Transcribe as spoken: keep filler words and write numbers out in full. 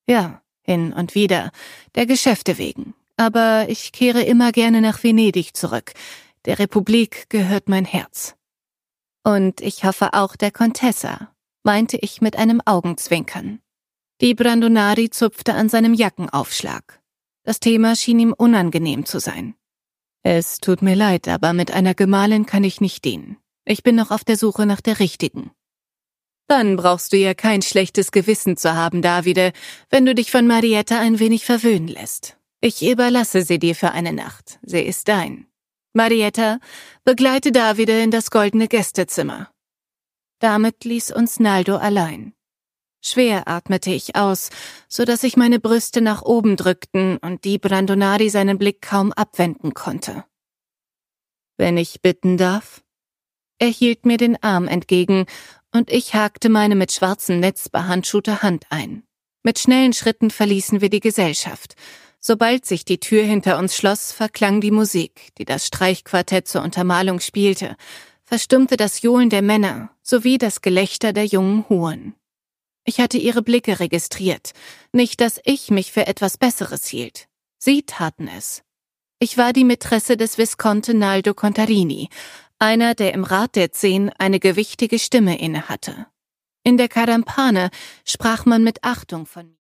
Ja, hin und wieder, der Geschäfte wegen. Aber ich kehre immer gerne nach Venedig zurück. Der Republik gehört mein Herz. Und ich hoffe auch der Contessa, meinte ich mit einem Augenzwinkern. Die Brandonari zupfte an seinem Jackenaufschlag. Das Thema schien ihm unangenehm zu sein. Es tut mir leid, aber mit einer Gemahlin kann ich nicht dienen. Ich bin noch auf der Suche nach der richtigen. Dann brauchst du ja kein schlechtes Gewissen zu haben, Davide, wenn du dich von Marietta ein wenig verwöhnen lässt. Ich überlasse sie dir für eine Nacht. Sie ist dein. Marietta, begleite Davide in das goldene Gästezimmer. Damit ließ uns Naldo allein. Schwer atmete ich aus, so dass sich meine Brüste nach oben drückten und die Brandonari seinen Blick kaum abwenden konnte. Wenn ich bitten darf? Er hielt mir den Arm entgegen und ich hakte meine mit schwarzem Netz behandschuhte Hand ein. Mit schnellen Schritten verließen wir die Gesellschaft. Sobald sich die Tür hinter uns schloss, verklang die Musik, die das Streichquartett zur Untermalung spielte, verstummte das Johlen der Männer sowie das Gelächter der jungen Huren. Ich hatte ihre Blicke registriert, nicht, dass ich mich für etwas Besseres hielt. Sie taten es. Ich war die Mätresse des Visconte Naldo Contarini, einer, der im Rat der Zehn eine gewichtige Stimme innehatte. In der Carampane sprach man mit Achtung von mir.